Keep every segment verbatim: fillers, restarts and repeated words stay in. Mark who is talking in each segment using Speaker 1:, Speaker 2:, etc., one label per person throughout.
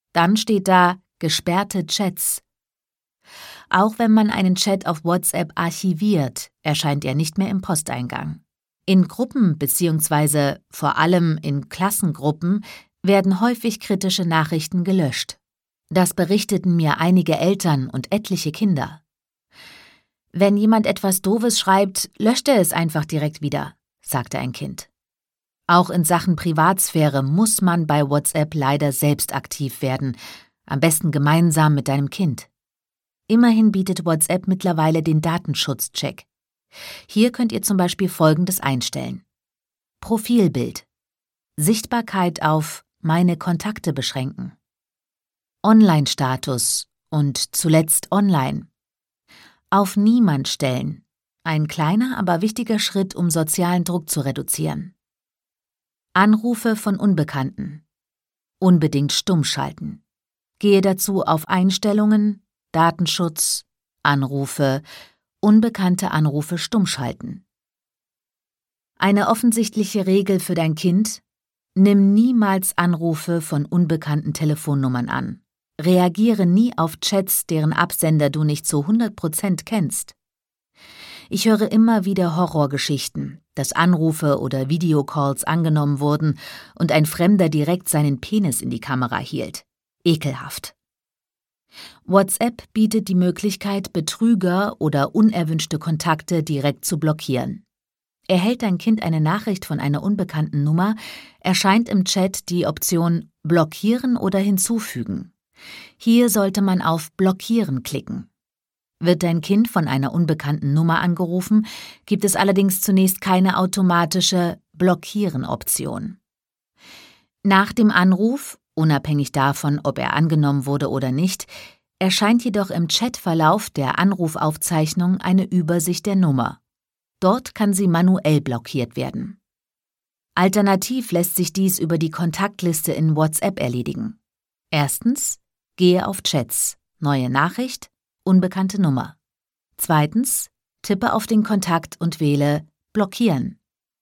Speaker 1: Dann steht da gesperrte Chats. Auch wenn man einen Chat auf WhatsApp archiviert, erscheint er nicht mehr im Posteingang. In Gruppen bzw. vor allem in Klassengruppen werden häufig kritische Nachrichten gelöscht. Das berichteten mir einige Eltern und etliche Kinder. Wenn jemand etwas Doofes schreibt, löscht er es einfach direkt wieder, sagte ein Kind. Auch in Sachen Privatsphäre muss man bei WhatsApp leider selbst aktiv werden, am besten gemeinsam mit deinem Kind. Immerhin bietet WhatsApp mittlerweile den Datenschutzcheck. Hier könnt ihr zum Beispiel Folgendes einstellen. Profilbild. Sichtbarkeit auf Meine Kontakte beschränken. Online-Status und zuletzt online. Auf Niemand stellen. Ein kleiner, aber wichtiger Schritt, um sozialen Druck zu reduzieren. Anrufe von Unbekannten. Unbedingt stumm schalten. Gehe dazu auf Einstellungen, Datenschutz, Anrufe, unbekannte Anrufe stumm schalten. Eine offensichtliche Regel für dein Kind: Nimm niemals Anrufe von unbekannten Telefonnummern an. Reagiere nie auf Chats, deren Absender du nicht zu hundert Prozent kennst. Ich höre immer wieder Horrorgeschichten, dass Anrufe oder Videocalls angenommen wurden und ein Fremder direkt seinen Penis in die Kamera hielt. Ekelhaft. WhatsApp bietet die Möglichkeit, Betrüger oder unerwünschte Kontakte direkt zu blockieren. Erhält dein Kind eine Nachricht von einer unbekannten Nummer, erscheint im Chat die Option Blockieren oder Hinzufügen. Hier sollte man auf Blockieren klicken. Wird dein Kind von einer unbekannten Nummer angerufen, gibt es allerdings zunächst keine automatische Blockieren-Option. Nach dem Anruf, unabhängig davon, ob er angenommen wurde oder nicht, erscheint jedoch im Chatverlauf der Anrufaufzeichnung eine Übersicht der Nummer. Dort kann sie manuell blockiert werden. Alternativ lässt sich dies über die Kontaktliste in WhatsApp erledigen. Erstens, gehe auf Chats, neue Nachricht, unbekannte Nummer. Zweitens, tippe auf den Kontakt und wähle Blockieren.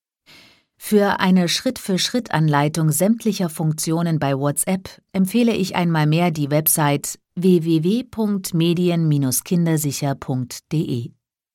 Speaker 1: Für eine Schritt-für-Schritt-Anleitung sämtlicher Funktionen bei WhatsApp empfehle ich einmal mehr die Website w w w punkt medien Bindestrich kindersicher punkt d e.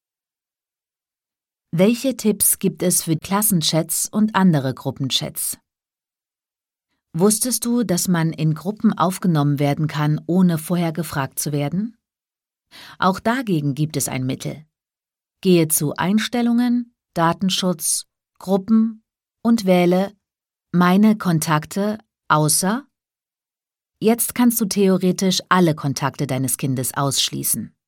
Speaker 1: Welche Tipps gibt es für Klassenchats und andere Gruppenchats? Wusstest du, dass man in Gruppen aufgenommen werden kann, ohne vorher gefragt zu werden? Auch dagegen gibt es ein Mittel. Gehe zu Einstellungen, Datenschutz, Gruppen und wähle Meine Kontakte außer. Jetzt kannst du theoretisch alle Kontakte deines Kindes ausschließen.